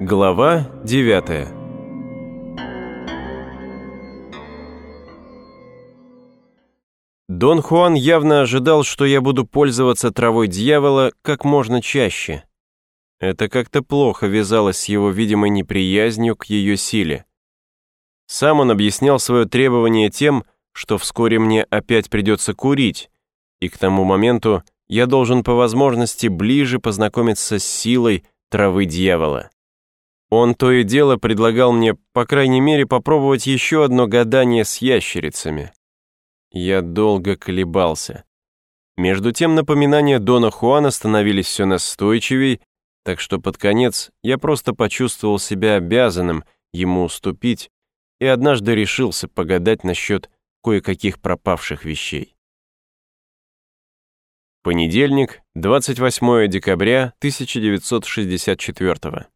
Глава 9. Дон Хуан явно ожидал, что я буду пользоваться травой дьявола как можно чаще. Это как-то плохо вязалось с его видимой неприязнью к ее силе. Сам он объяснял свое требование тем, что вскоре мне опять придется курить, и к тому моменту я должен по возможности ближе познакомиться с силой травы дьявола. Он то и дело предлагал мне, по крайней мере, попробовать еще одно гадание с ящерицами. Я долго колебался. Между тем напоминания Дона Хуана становились все настойчивей, так что под конец я просто почувствовал себя обязанным ему уступить и однажды решился погадать насчет кое-каких пропавших вещей. Понедельник, 28 декабря 1964.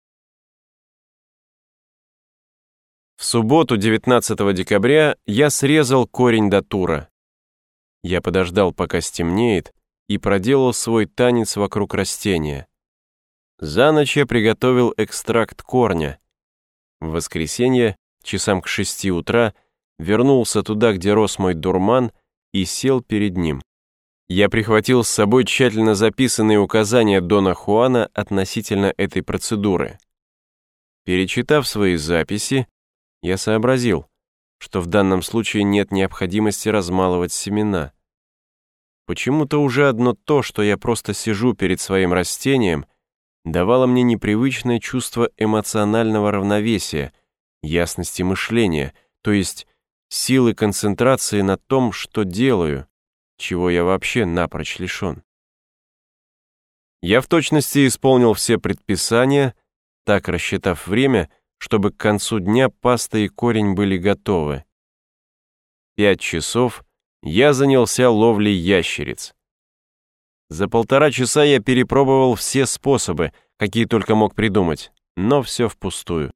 В субботу, 19 декабря, я срезал корень датура. Я подождал, пока стемнеет, и проделал свой танец вокруг растения. За ночь я приготовил экстракт корня. В воскресенье, часам к 6 утра, вернулся туда, где рос мой дурман, и сел перед ним. Я прихватил с собой тщательно записанные указания Дона Хуана относительно этой процедуры. Перечитав свои записи, я сообразил, что в данном случае нет необходимости размалывать семена. Почему-то уже одно то, что я просто сижу перед своим растением, давало мне непривычное чувство эмоционального равновесия, ясности мышления, то есть силы концентрации на том, что делаю, чего я вообще напрочь лишен. Я в точности исполнил все предписания, так рассчитав время, чтобы к концу дня паста и корень были готовы. 5 часов я занялся ловлей ящериц. За 1,5 часа я перепробовал все способы, какие только мог придумать, но все впустую.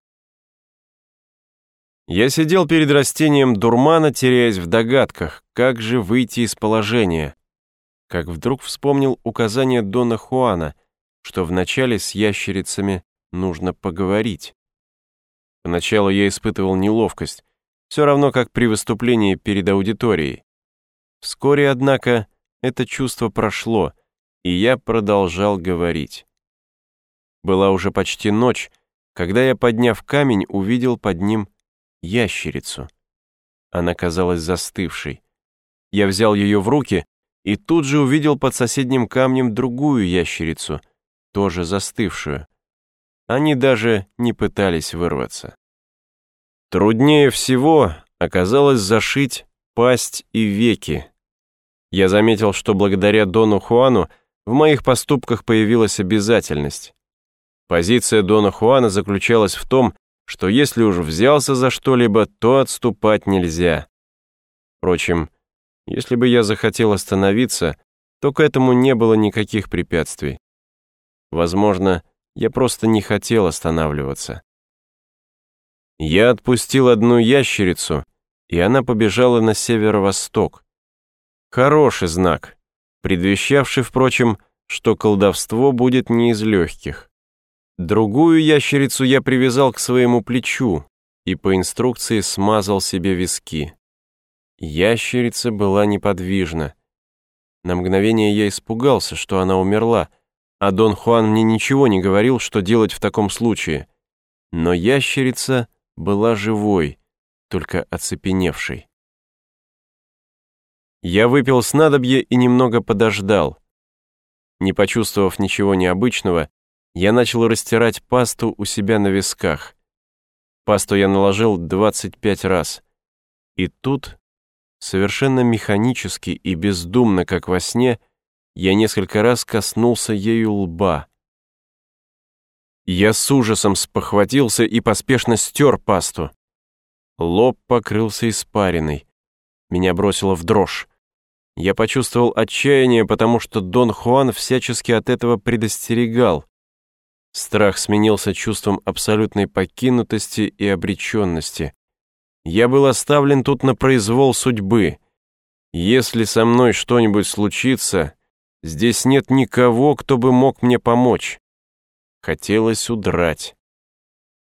Я сидел перед растением дурмана, теряясь в догадках, как же выйти из положения, как вдруг вспомнил указание Дона Хуана, что вначале с ящерицами нужно поговорить. Поначалу я испытывал неловкость, все равно как при выступлении перед аудиторией. Вскоре, однако, это чувство прошло, и я продолжал говорить. Была уже почти ночь, когда я, подняв камень, увидел под ним ящерицу. Она казалась застывшей. Я взял ее в руки и тут же увидел под соседним камнем другую ящерицу, тоже застывшую. Они даже не пытались вырваться. Труднее всего оказалось зашить пасть и веки. Я заметил, что благодаря Дону Хуану в моих поступках появилась обязательность. Позиция Дона Хуана заключалась в том, что если уж взялся за что-либо, то отступать нельзя. Впрочем, если бы я захотел остановиться, то к этому не было никаких препятствий. Возможно, я просто не хотел останавливаться. Я отпустил одну ящерицу, и она побежала на северо-восток. Хороший знак, предвещавший, впрочем, что колдовство будет не из легких. Другую ящерицу я привязал к своему плечу и по инструкции смазал себе виски. Ящерица была неподвижна. На мгновение я испугался, что она умерла, а Дон Хуан мне ничего не говорил, что делать в таком случае. Но ящерица была живой, только оцепеневшей. Я выпил снадобье и немного подождал. Не почувствовав ничего необычного, я начал растирать пасту у себя на висках. Пасту я наложил 25 раз. И тут, совершенно механически и бездумно, как во сне, я несколько раз коснулся ею лба. Я с ужасом спохватился и поспешно стер пасту. Лоб покрылся испариной. Меня бросило в дрожь. Я почувствовал отчаяние, потому что Дон Хуан всячески от этого предостерегал. Страх сменился чувством абсолютной покинутости и обреченности. Я был оставлен тут на произвол судьбы. Если со мной что-нибудь случится, здесь нет никого, кто бы мог мне помочь. Хотелось удрать.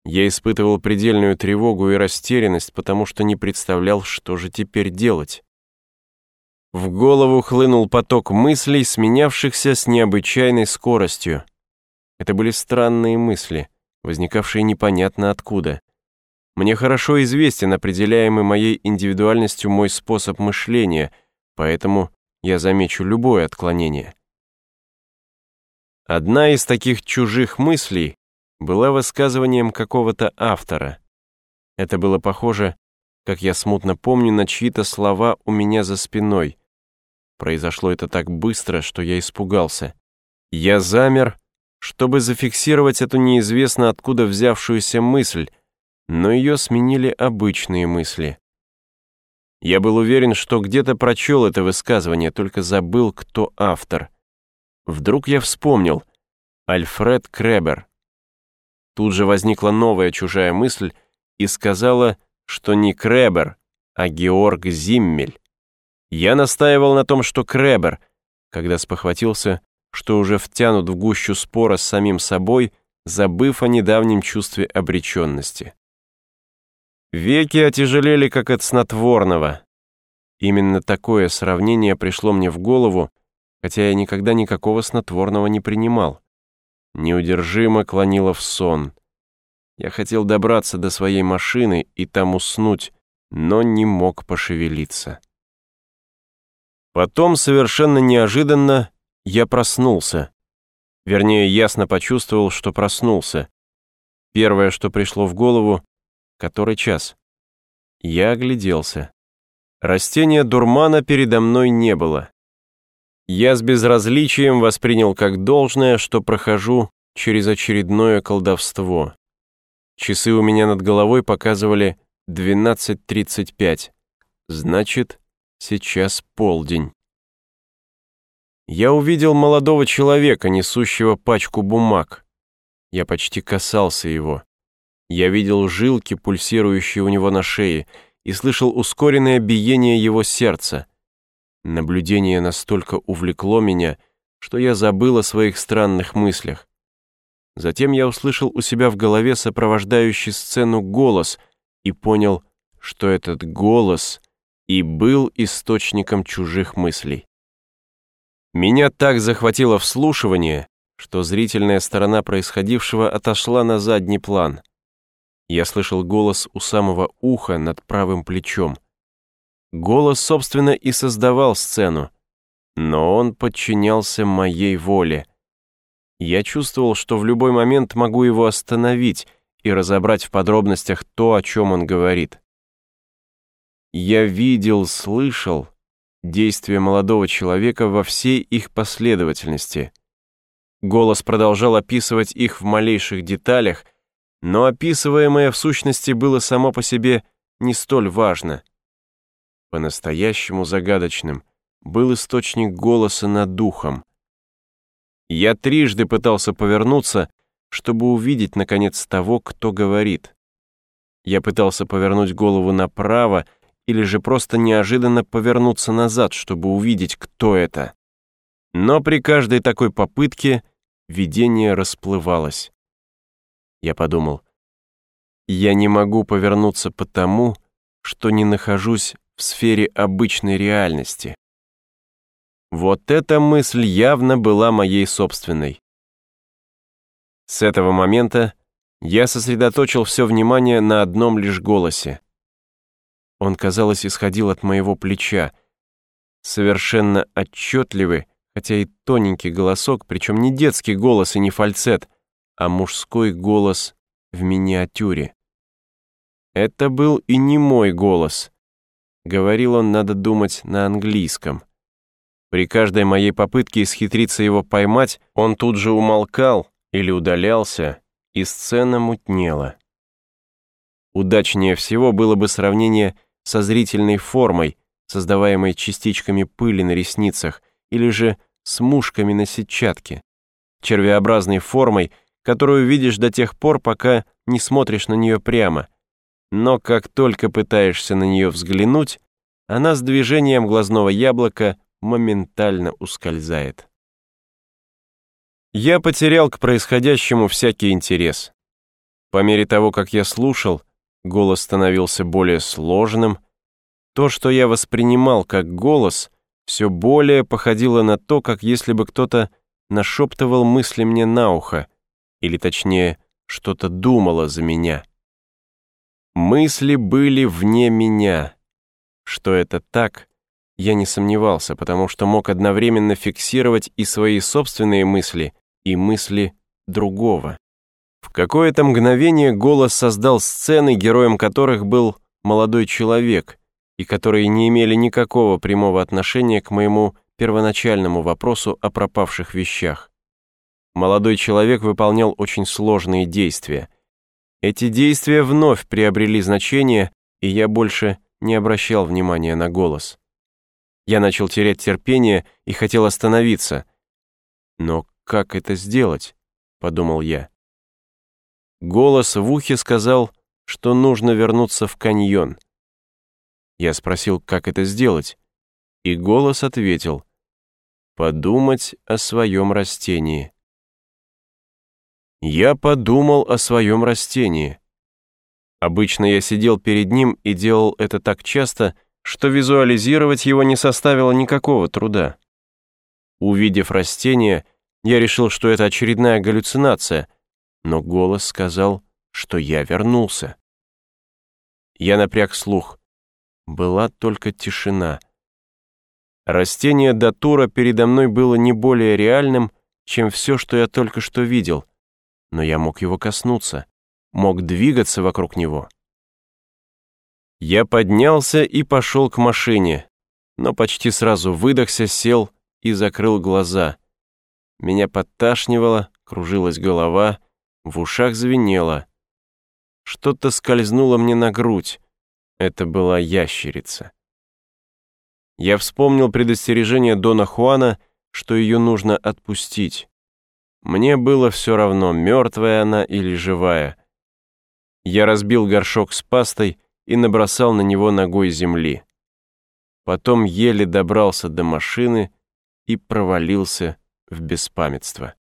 Я испытывал предельную тревогу и растерянность, потому что не представлял, что же теперь делать. В голову хлынул поток мыслей, сменявшихся с необычайной скоростью. Это были странные мысли, возникавшие непонятно откуда. Мне хорошо известен определяемый моей индивидуальностью мой способ мышления, поэтому я замечу любое отклонение. Одна из таких чужих мыслей была высказыванием какого-то автора. Это было похоже, как я смутно помню, на чьи-то слова у меня за спиной. Произошло это так быстро, что я испугался. Я замер, чтобы зафиксировать эту неизвестно откуда взявшуюся мысль, но ее сменили обычные мысли. Я был уверен, что где-то прочел это высказывание, только забыл, кто автор. Вдруг я вспомнил. Альфред Кребер. Тут же возникла новая чужая мысль и сказала, что не Кребер, а Георг Зиммель. Я настаивал на том, что Кребер, когда спохватился, что уже втянут в гущу спора с самим собой, забыв о недавнем чувстве обреченности. Веки отяжелели, как от снотворного. Именно такое сравнение пришло мне в голову, хотя я никогда никакого снотворного не принимал. Неудержимо клонило в сон. Я хотел добраться до своей машины и там уснуть, но не мог пошевелиться. Потом, совершенно неожиданно, я проснулся. Вернее, ясно почувствовал, что проснулся. Первое, что пришло в голову, который час. Я огляделся. Растения дурмана передо мной не было. Я с безразличием воспринял как должное, что прохожу через очередное колдовство. Часы у меня над головой показывали 12:35. Значит, сейчас полдень. Я увидел молодого человека, несущего пачку бумаг. Я почти касался его. Я видел жилки, пульсирующие у него на шее, и слышал ускоренное биение его сердца. Наблюдение настолько увлекло меня, что я забыл о своих странных мыслях. Затем я услышал у себя в голове сопровождающий сцену голос и понял, что этот голос и был источником чужих мыслей. Меня так захватило вслушивание, что зрительная сторона происходившего отошла на задний план. Я слышал голос у самого уха над правым плечом. Голос, собственно, и создавал сцену, но он подчинялся моей воле. Я чувствовал, что в любой момент могу его остановить и разобрать в подробностях то, о чем он говорит. Я видел, слышал действия молодого человека во всей их последовательности. Голос продолжал описывать их в малейших деталях, но описываемое в сущности было само по себе не столь важно. По-настоящему загадочным был источник голоса над духом. Я трижды пытался повернуться, чтобы увидеть, наконец, того, кто говорит. Я пытался повернуть голову направо или же просто неожиданно повернуться назад, чтобы увидеть, кто это. Но при каждой такой попытке видение расплывалось. Я подумал, я не могу повернуться потому, что не нахожусь в сфере обычной реальности. Вот эта мысль явно была моей собственной. С этого момента я сосредоточил все внимание на одном лишь голосе. Он, казалось, исходил от моего плеча. Совершенно отчетливый, хотя и тоненький голосок, причем не детский голос и не фальцет, а мужской голос в миниатюре. Это был и не мой голос. Говорил он, надо думать, на английском. При каждой моей попытке исхитриться его поймать, он тут же умолкал или удалялся, и сцена мутнела. Удачнее всего было бы сравнение со зрительной формой, создаваемой частичками пыли на ресницах, или же с мушками на сетчатке, червеобразной формой, которую видишь до тех пор, пока не смотришь на нее прямо. Но как только пытаешься на нее взглянуть, она с движением глазного яблока моментально ускользает. Я потерял к происходящему всякий интерес. По мере того, как я слушал, голос становился более сложным. То, что я воспринимал как голос, все более походило на то, как если бы кто-то нашептывал мысли мне на ухо, или точнее, что-то думало за меня. Мысли были вне меня. Что это так, я не сомневался, потому что мог одновременно фиксировать и свои собственные мысли, и мысли другого. В какое-то мгновение голос создал сцены, героем которых был молодой человек, и которые не имели никакого прямого отношения к моему первоначальному вопросу о пропавших вещах. Молодой человек выполнял очень сложные действия. Эти действия вновь приобрели значение, и я больше не обращал внимания на голос. Я начал терять терпение и хотел остановиться. «Но как это сделать?» — подумал я. Голос в ухе сказал, что нужно вернуться в каньон. Я спросил, как это сделать, и голос ответил: «Подумать о своем растении». Я подумал о своем растении. Обычно я сидел перед ним и делал это так часто, что визуализировать его не составило никакого труда. Увидев растение, я решил, что это очередная галлюцинация, но голос сказал, что я вернулся. Я напряг слух. Была только тишина. Растение датура передо мной было не более реальным, чем все, что я только что видел, но я мог его коснуться, мог двигаться вокруг него. Я поднялся и пошел к машине, но почти сразу выдохся, сел и закрыл глаза. Меня подташнивало, кружилась голова, в ушах звенело. Что-то скользнуло мне на грудь. Это была ящерица. Я вспомнил предостережение Дона Хуана, что ее нужно отпустить. Мне было все равно, мертвая она или живая. Я разбил горшок с пастой и набросал на него ногой земли. Потом еле добрался до машины и провалился в беспамятство.